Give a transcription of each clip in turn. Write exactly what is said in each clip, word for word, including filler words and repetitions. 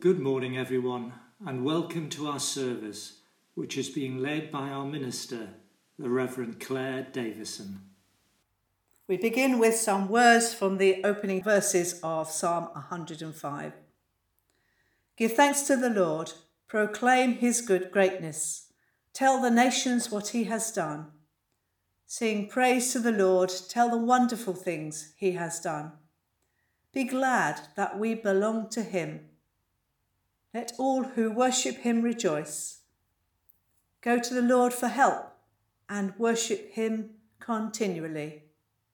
Good morning, everyone, and welcome to our service, which is being led by our minister, the Reverend Claire Davison. We begin with some words from the opening verses of Psalm one hundred and five. Give thanks to the Lord, proclaim his good greatness, tell the nations what he has done. Sing praise to the Lord, tell the wonderful things he has done. Be glad that we belong to him. Let all who worship him rejoice. Go to the Lord for help and worship him continually.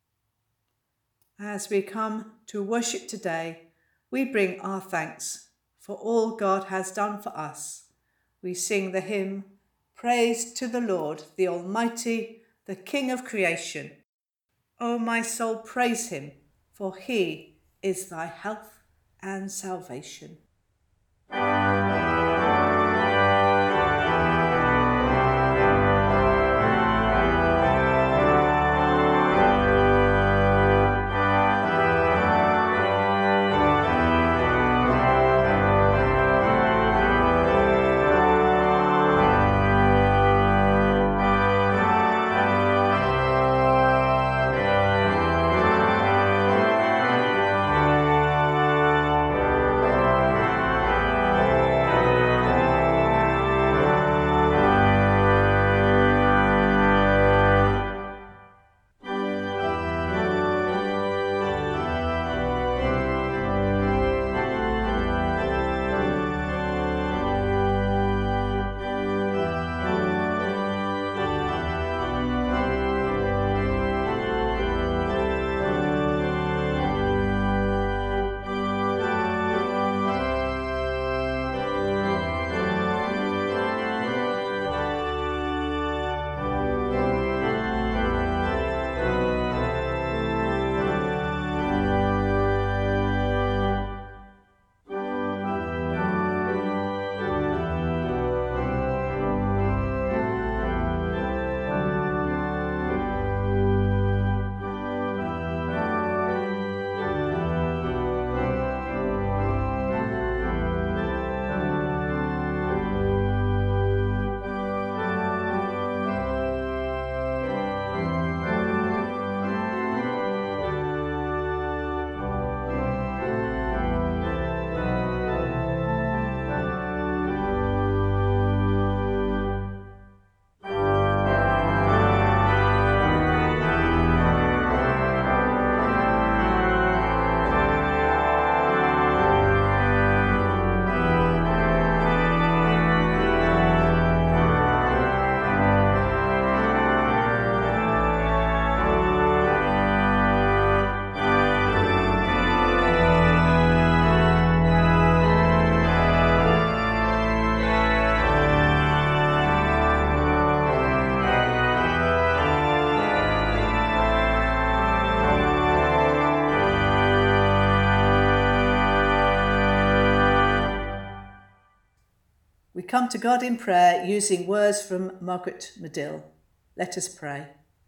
As we come to worship today, we bring our thanks for all God has done for us. We sing the hymn, Praise to the Lord, the Almighty, the King of creation. O my soul, praise him, for he is thy health and salvation. We come to God in prayer using words from Margaret Medill. Let us pray.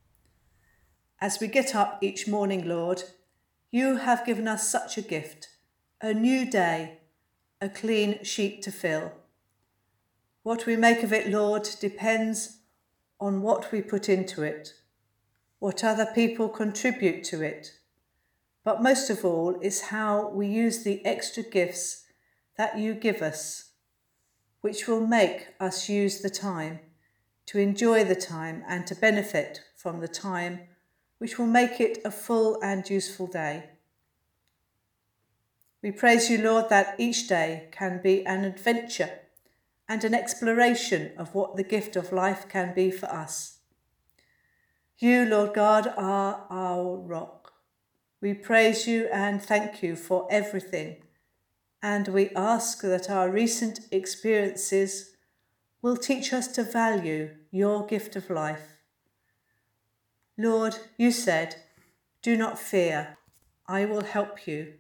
As we get up each morning, Lord, you have given us such a gift, a new day, a clean sheet to fill. What we make of it, Lord, depends on what we put into it, what other people contribute to it, but most of all is how we use the extra gifts that you give us, which will make us use the time, to enjoy the time and to benefit from the time, which will make it a full and useful day. We praise you, Lord, that each day can be an adventure and an exploration of what the gift of life can be for us. You, Lord God, are our rock. We praise you and thank you for everything, and we ask that our recent experiences will teach us to value your gift of life. Lord, you said, do not fear, I will help you.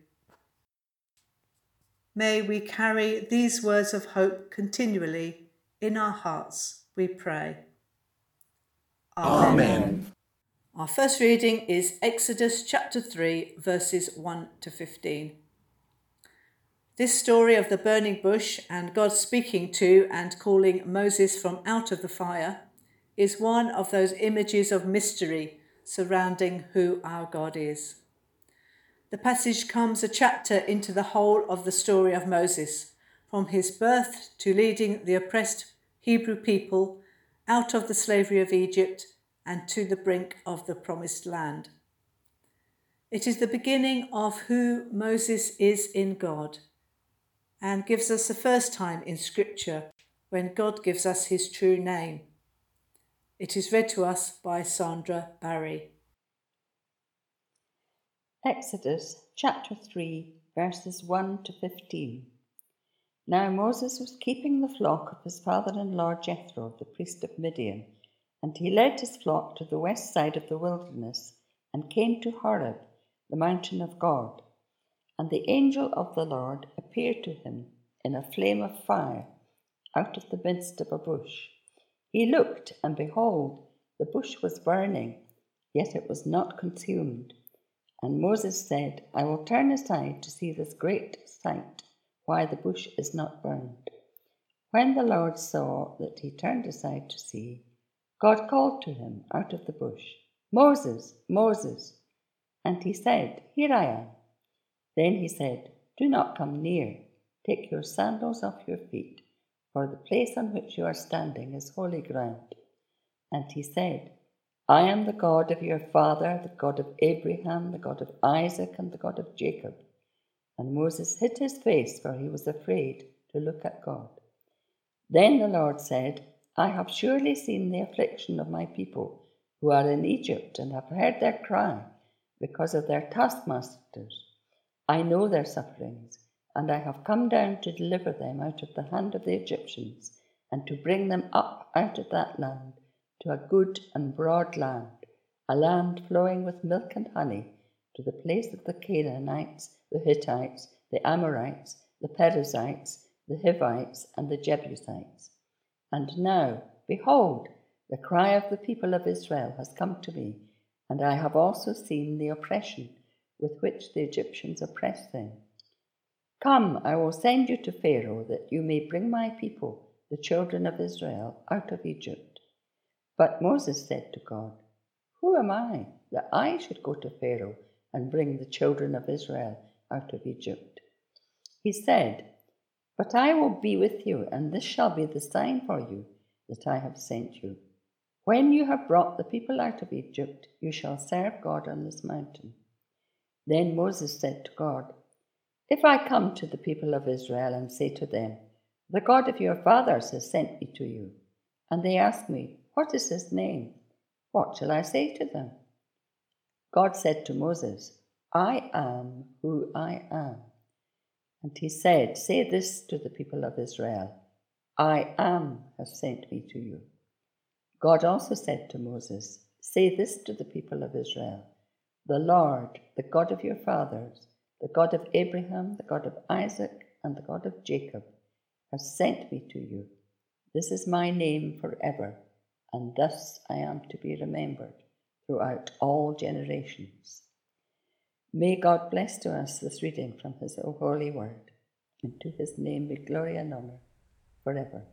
May we carry these words of hope continually in our hearts, we pray. Amen. Amen. Our first reading is Exodus chapter three, verses one to fifteen. This story of the burning bush and God speaking to and calling Moses from out of the fire is one of those images of mystery surrounding who our God is. The passage comes a chapter into the whole of the story of Moses, from his birth to leading the oppressed Hebrew people out of the slavery of Egypt and to the brink of the promised land. It is the beginning of who Moses is in God and gives us the first time in Scripture when God gives us his true name. It is read to us by Sandra Barry. Exodus chapter three, verses one to fifteen. Now Moses was keeping the flock of his father-in-law Jethro, the priest of Midian, and he led his flock to the west side of the wilderness and came to Horeb, the mountain of God. And the angel of the Lord appeared to him in a flame of fire out of the midst of a bush. He looked, and behold, the bush was burning, yet it was not consumed. And Moses said, I will turn aside to see this great sight, why the bush is not burned. When the Lord saw that he turned aside to see, God called to him out of the bush, Moses, Moses. And he said, Here I am. Then he said, Do not come near. Take your sandals off your feet, for the place on which you are standing is holy ground. And he said, I am the God of your father, the God of Abraham, the God of Isaac, and the God of Jacob. And Moses hid his face, for he was afraid to look at God. Then the Lord said, I have surely seen the affliction of my people who are in Egypt, and have heard their cry because of their taskmasters. I know their sufferings, and I have come down to deliver them out of the hand of the Egyptians, and to bring them up out of that land to a good and broad land, a land flowing with milk and honey, to the place of the Canaanites, the Hittites, the Amorites, the Perizzites, the Hivites, and the Jebusites. And now, behold, the cry of the people of Israel has come to me, and I have also seen the oppression with which the Egyptians oppress them. Come, I will send you to Pharaoh, that you may bring my people, the children of Israel, out of Egypt. But Moses said to God, Who am I, that I should go to Pharaoh and bring the children of Israel out of Egypt? He said, But I will be with you, and this shall be the sign for you that I have sent you. When you have brought the people out of Egypt, you shall serve God on this mountain. Then Moses said to God, If I come to the people of Israel and say to them, The God of your fathers has sent me to you, and they ask me, What is his name? What shall I say to them? God said to Moses, I am who I am. And he said, Say this to the people of Israel, I am has sent me to you. God also said to Moses, Say this to the people of Israel, The Lord, the God of your fathers, the God of Abraham, the God of Isaac, and the God of Jacob, has sent me to you. This is my name forever, and thus I am to be remembered throughout all generations. May God bless to us this reading from his holy word, and to his name be glory and honour forever.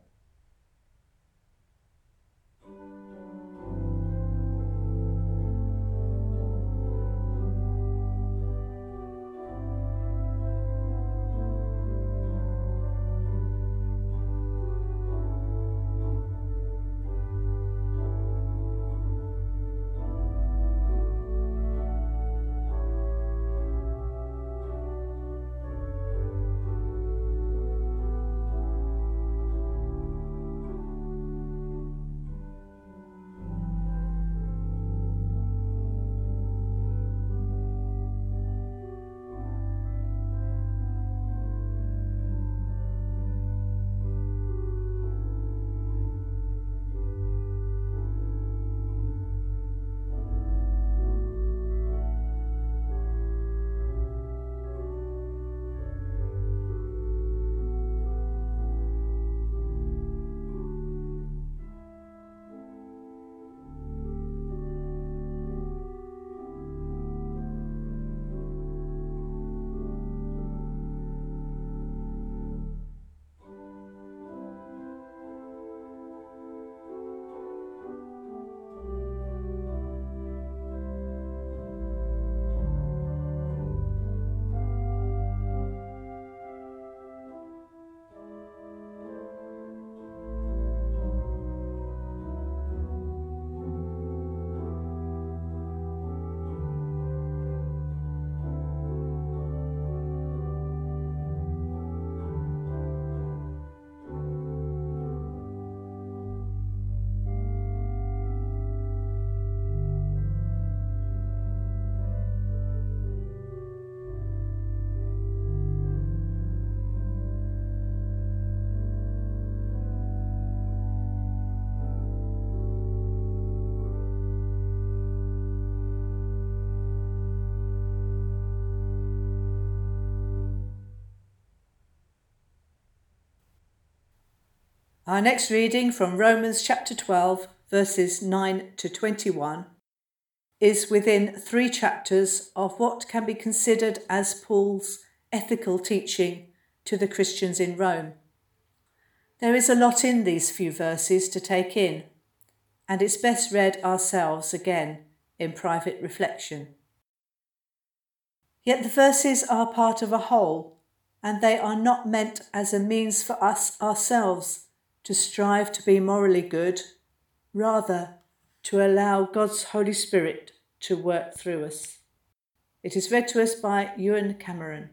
Our next reading from Romans chapter twelve, verses nine to twenty-one, is within three chapters of what can be considered as Paul's ethical teaching to the Christians in Rome. There is a lot in these few verses to take in, and it's best read ourselves again in private reflection. Yet the verses are part of a whole, and they are not meant as a means for us ourselves to strive to be morally good, rather to allow God's Holy Spirit to work through us. It is read to us by Ewan Cameron.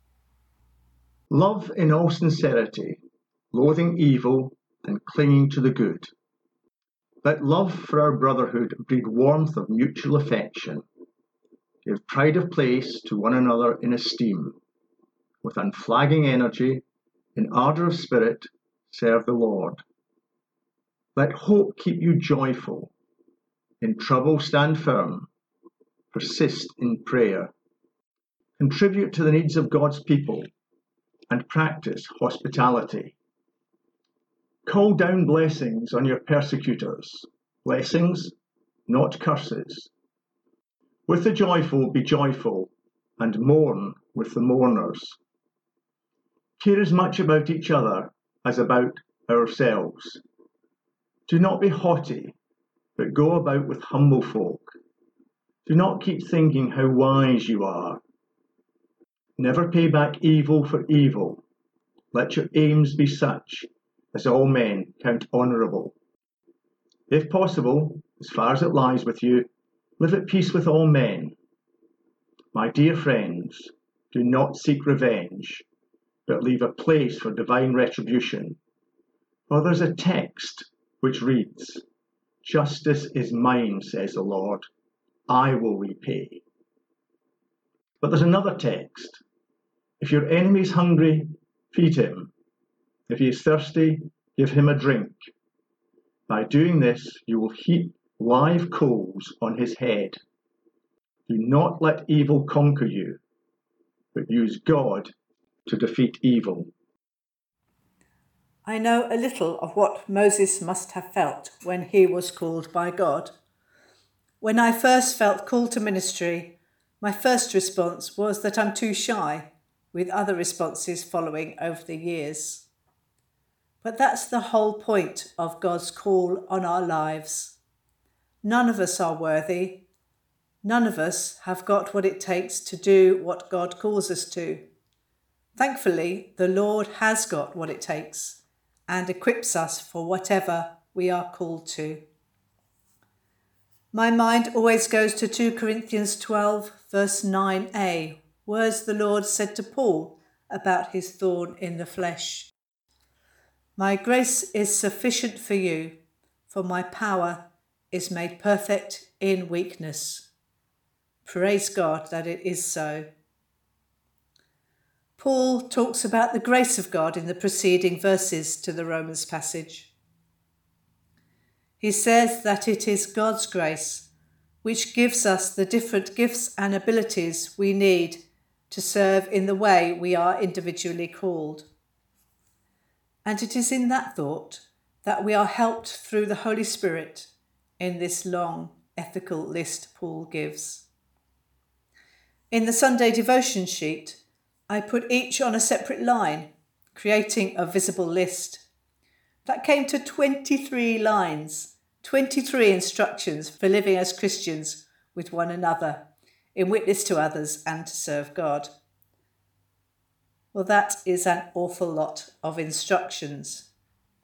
Love in all sincerity, loathing evil and clinging to the good. Let love for our brotherhood breed warmth of mutual affection. Give pride of place to one another in esteem. With unflagging energy, in ardour of spirit, serve the Lord. Let hope keep you joyful. In trouble stand firm. Persist in prayer. Contribute to the needs of God's people and practice hospitality. Call down blessings on your persecutors, blessings, not curses. With the joyful be joyful, and mourn with the mourners. Care as much about each other as about ourselves. Do not be haughty, but go about with humble folk. Do not keep thinking how wise you are. Never pay back evil for evil. Let your aims be such as all men count honourable. If possible, as far as it lies with you, live at peace with all men. My dear friends, do not seek revenge, but leave a place for divine retribution. For there's a text which reads, "Justice is mine, says the Lord, I will repay." But there's another text. If your enemy is hungry, feed him. If he is thirsty, give him a drink. By doing this, you will heap live coals on his head. Do not let evil conquer you, but use God to defeat evil. I know a little of what Moses must have felt when he was called by God. When I first felt called to ministry, my first response was that I'm too shy, with other responses following over the years. But that's the whole point of God's call on our lives. None of us are worthy. None of us have got what it takes to do what God calls us to. Thankfully, the Lord has got what it takes and equips us for whatever we are called to. My mind always goes to two Corinthians twelve, verse nine a, words the Lord said to Paul about his thorn in the flesh. My grace is sufficient for you, for my power is made perfect in weakness. Praise God that it is so. Paul talks about the grace of God in the preceding verses to the Romans passage. He says that it is God's grace which gives us the different gifts and abilities we need to serve in the way we are individually called. And it is in that thought that we are helped through the Holy Spirit in this long ethical list Paul gives. In the Sunday devotion sheet, I put each on a separate line, creating a visible list. That came to twenty-three lines, twenty-three instructions for living as Christians with one another, in witness to others and to serve God. Well, that is an awful lot of instructions.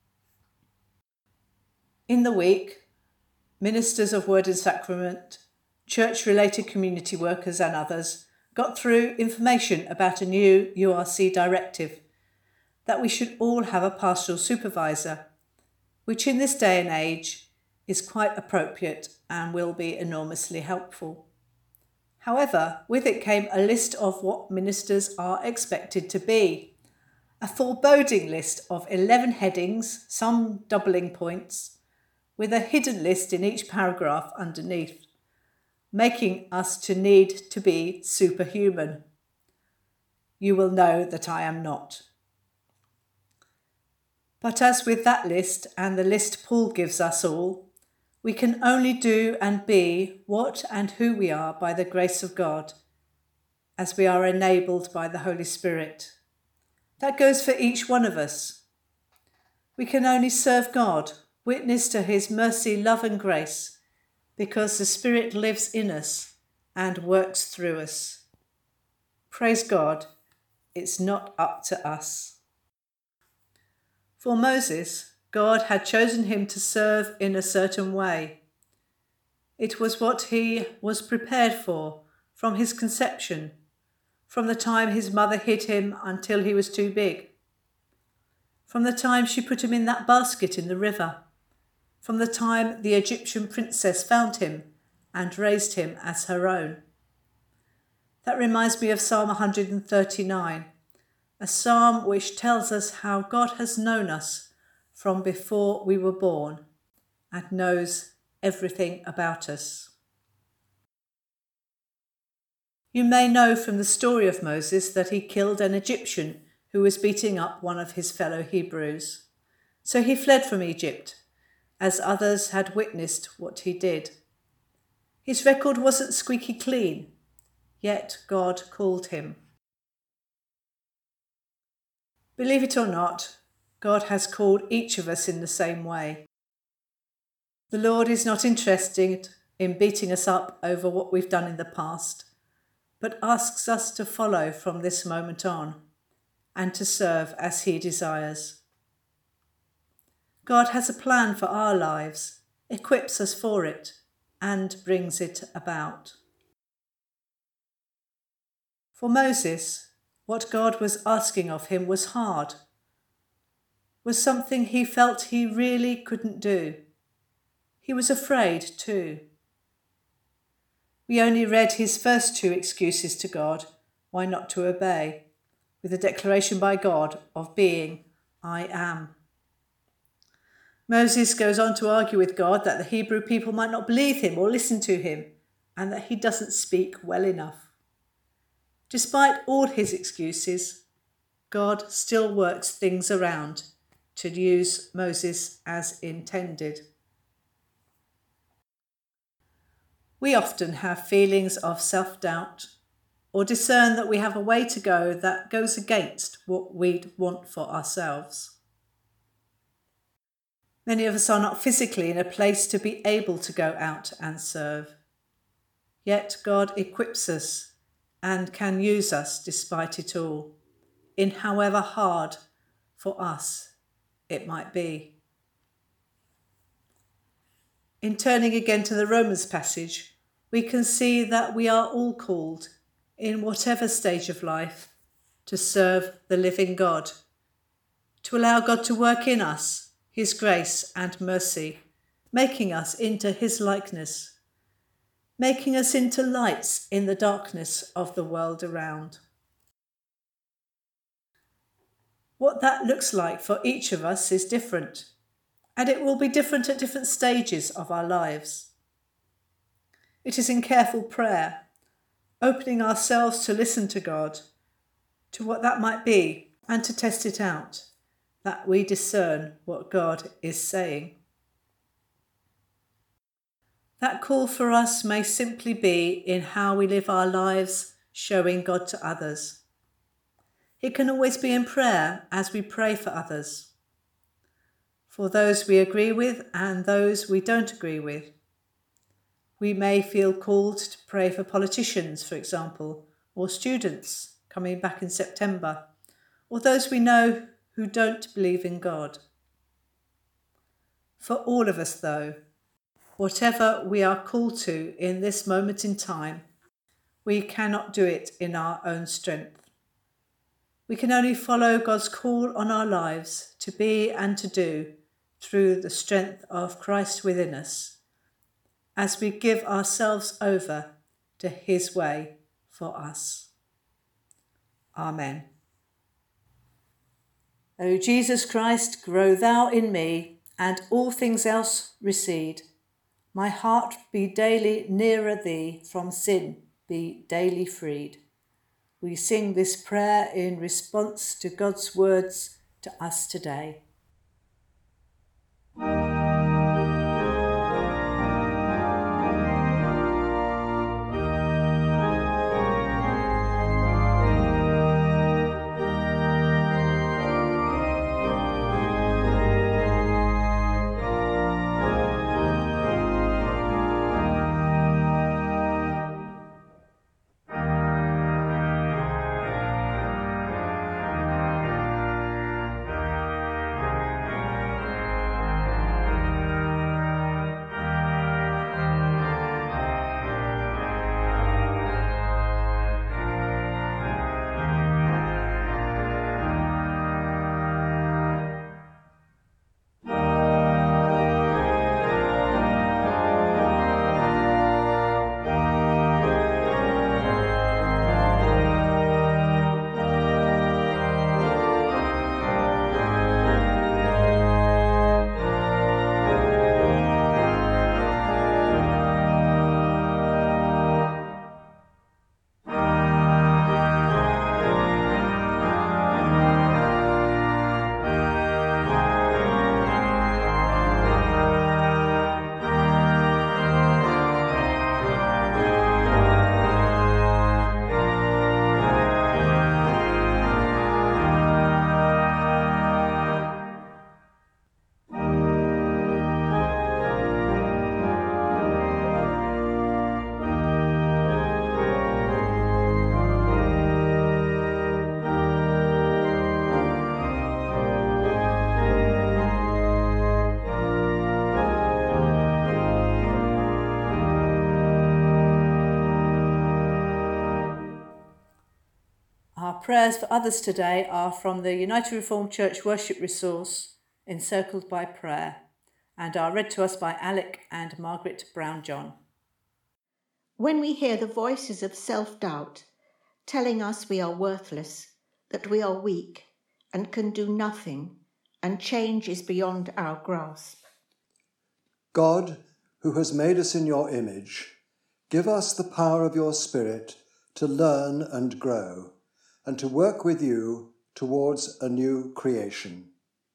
In the week, ministers of Word and Sacrament, church-related community workers and others got through information about a new U R C directive that we should all have a pastoral supervisor, which in this day and age is quite appropriate and will be enormously helpful. However, with it came a list of what ministers are expected to be, a foreboding list of eleven headings, some doubling points, with a hidden list in each paragraph underneath, making us to need to be superhuman. You will know that I am not. But as with that list and the list Paul gives us all, we can only do and be what and who we are by the grace of God, as we are enabled by the Holy Spirit. That goes for each one of us. We can only serve God, witness to his mercy, love and grace, because the Spirit lives in us and works through us. Praise God, it's not up to us. For Moses, God had chosen him to serve in a certain way. It was what he was prepared for from his conception, from the time his mother hid him until he was too big, from the time she put him in that basket in the river, from the time the Egyptian princess found him and raised him as her own. That reminds me of Psalm one hundred thirty-nine, a psalm which tells us how God has known us from before we were born and knows everything about us. You may know from the story of Moses that he killed an Egyptian who was beating up one of his fellow Hebrews. So he fled from Egypt, as others had witnessed what he did. His record wasn't squeaky clean, yet God called him. Believe it or not, God has called each of us in the same way. The Lord is not interested in beating us up over what we've done in the past, but asks us to follow from this moment on and to serve as he desires. God has a plan for our lives, equips us for it, and brings it about. For Moses, what God was asking of him was hard, was something he felt he really couldn't do. He was afraid too. We only read his first two excuses to God why not to obey, with a declaration by God of being, I am. Moses goes on to argue with God that the Hebrew people might not believe him or listen to him, and that he doesn't speak well enough. Despite all his excuses, God still works things around to use Moses as intended. We often have feelings of self-doubt or discern that we have a way to go that goes against what we'd want for ourselves. Many of us are not physically in a place to be able to go out and serve. Yet God equips us and can use us despite it all, in however hard for us it might be. In turning again to the Romans passage, we can see that we are all called, in whatever stage of life, to serve the living God, to allow God to work in us his grace and mercy, making us into his likeness, making us into lights in the darkness of the world around. What that looks like for each of us is different, and it will be different at different stages of our lives. It is in careful prayer, opening ourselves to listen to God, to what that might be, and to test it out, that we discern what God is saying. That call for us may simply be in how we live our lives, showing God to others. It can always be in prayer as we pray for others, for those we agree with and those we don't agree with. We may feel called to pray for politicians, for example, or students coming back in September, or those we know who don't believe in God. For all of us, though, whatever we are called to in this moment in time, we cannot do it in our own strength. We can only follow God's call on our lives to be and to do through the strength of Christ within us, as we give ourselves over to his way for us. Amen. O Jesus Christ, grow thou in me, and all things else recede. My heart be daily nearer thee, from sin be daily freed. We sing this prayer in response to God's words to us today. Our prayers for others today are from the United Reformed Church Worship Resource, Encircled by Prayer, and are read to us by Alec and Margaret Brown-John. When we hear the voices of self-doubt telling us we are worthless, that we are weak and can do nothing, and change is beyond our grasp. God, who has made us in your image, give us the power of your Spirit to learn and grow, and to work with you towards a new creation.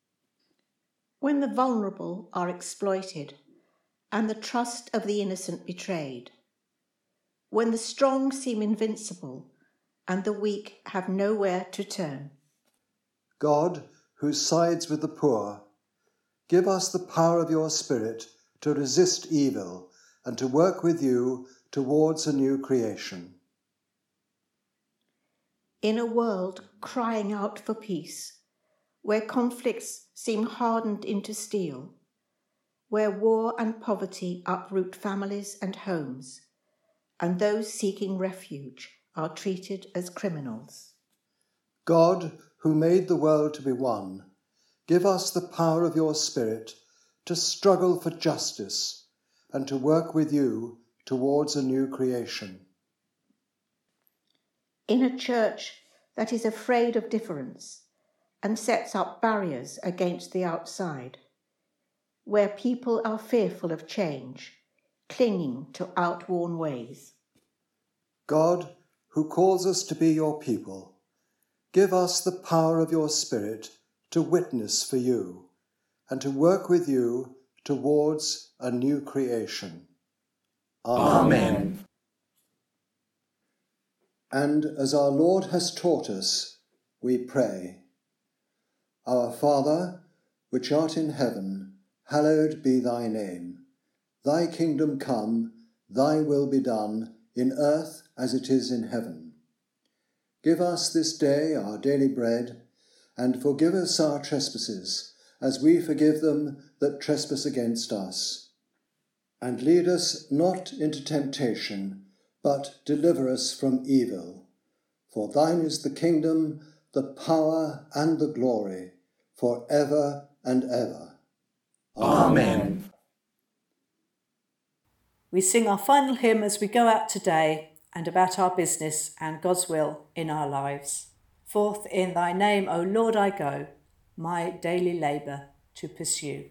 When the vulnerable are exploited and the trust of the innocent betrayed, when the strong seem invincible and the weak have nowhere to turn. God, who sides with the poor, give us the power of your Spirit to resist evil and to work with you towards a new creation. In a world crying out for peace, where conflicts seem hardened into steel, where war and poverty uproot families and homes, and those seeking refuge are treated as criminals. God, who made the world to be one, give us the power of your Spirit to struggle for justice and to work with you towards a new creation. In a church that is afraid of difference and sets up barriers against the outside, where people are fearful of change, clinging to outworn ways. God, who calls us to be your people, give us the power of your Spirit to witness for you and to work with you towards a new creation. Amen. And as our Lord has taught us, we pray, Our Father, which art in heaven, hallowed be thy name. Thy kingdom come, thy will be done, in earth as it is in heaven. Give us this day our daily bread, and forgive us our trespasses, as we forgive them that trespass against us. And lead us not into temptation, but deliver us from evil. For thine is the kingdom, the power, and the glory, for ever and ever. Amen. We sing our final hymn as we go out today and about our business and God's will in our lives. Forth in thy name, O Lord, I go, my daily labour to pursue.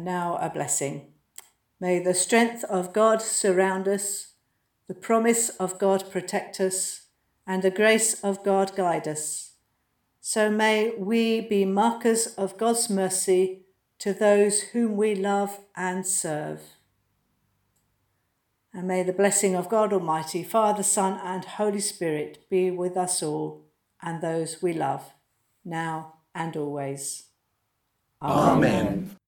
now a blessing. May the strength of God surround us, the promise of God protect us, and the grace of God guide us. So may we be markers of God's mercy to those whom we love and serve. And may the blessing of God Almighty, Father, Son, and Holy Spirit be with us all and those we love, now and always. Amen.